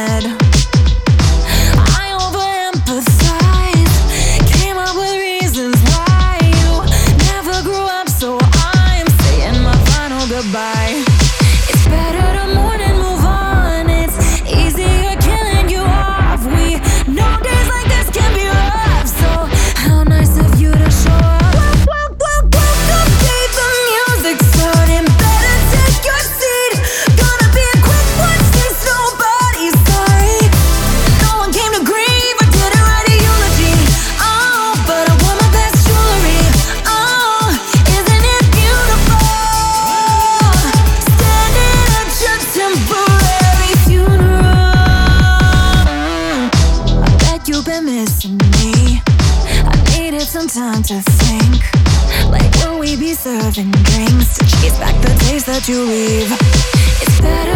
head. I overempathize, came up with reasons why you never grew up, so I'm saying my final goodbye. It's better to mourn and move on. It's easier killing you off. We know days like this can be rough, so how nice of you to show up. Welcome, day the music starting. Better take your seat. Gonna be a quick one since nobody's sorry. No one came to grieve or didn't write a eulogy. Oh, but I wore my best jewelry. Oh, isn't it beautiful? Standing at your temporary funeral. I bet you've been missing me. I needed some time to think. Like, will we be serving drinks to chase back the days that you leave? It's better